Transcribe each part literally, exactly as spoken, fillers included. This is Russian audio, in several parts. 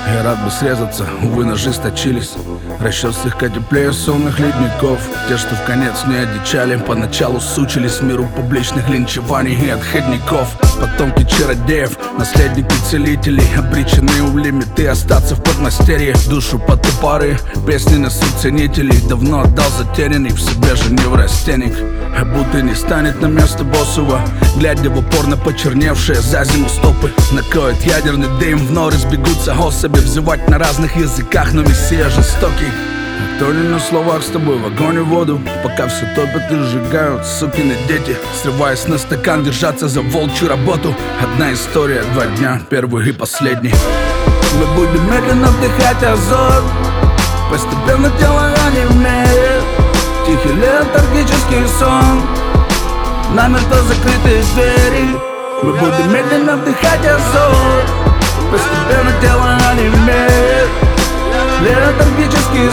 Я рад бы срезаться, увы, ножи сточились. Расчет слегка теплее сонных ледников. Те, что в конец не одичали, поначалу сучились миру публичных линчеваний и отходников. Потомки чародеев, наследники целителей, обречены у лимиты остаться в подмастерье. Душу под топоры, песни несут ценителей. Давно отдал затерянный в себе же неврастенник. А будто не станет на место боссова, глядя в упор на почерневшие за зиму стопы. Накроет ядерный дым, в норы сбегутся особи. Взывать на разных языках, но мессия жестокий. То ли на словах с тобой в огонь и воду, пока все топят и сжигают сукины дети, срываясь на стакан, держаться за волчью работу. Одна история, два дня, первый и последний. Мы будем медленно вдыхать азот, постепенно тело онемеет. Тихий летаргический сон, намертво закрытые двери. Мы будем медленно вдыхать азот, постепенно тело онемеет. Летаргический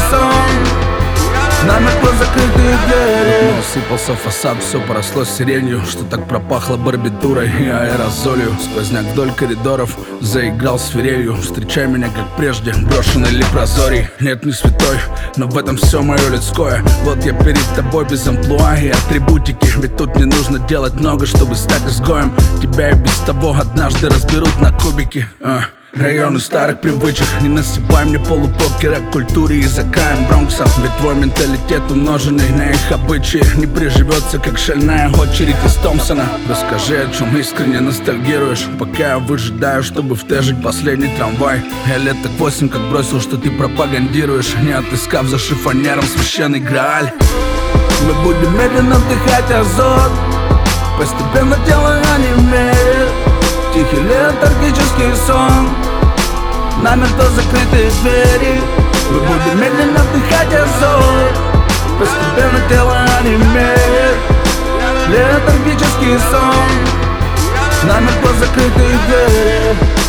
сон, намертво закрытые двери. Сыпался фасад, все поросло сиренью, что так пропахло барбитурой и аэрозолью. Сквозняк вдоль коридоров заиграл свирелью. Встречай меня как прежде, брошенный лепрозорий. Нет, не святой, но в этом все мое людское. Вот я перед тобой без амплуа и атрибутики. Ведь тут не нужно делать много, чтобы стать изгоем. Тебя и без того однажды разберут на кубики. а. Районы старых привычек, не насыпай мне полупокера к культуре языкаем Бронкса. Ведь твой менталитет, умноженный на их обычаи, не приживется, как шальная очередь из Томпсона. Расскажи, о чем искренне ностальгируешь, пока я выжидаю, чтобы втежить последний трамвай. Я лет так восемь как бросил, что ты пропагандируешь, не отыскав за шифонером священный Грааль. Мы будем медленно вдыхать азот, постепенно тело онемеет. Тихий летаргический сон, намертво закрытые двери. Мы будем медленно вдыхать азот, постепенно тело онемеет. Летаргический сон, намертво закрытые двери.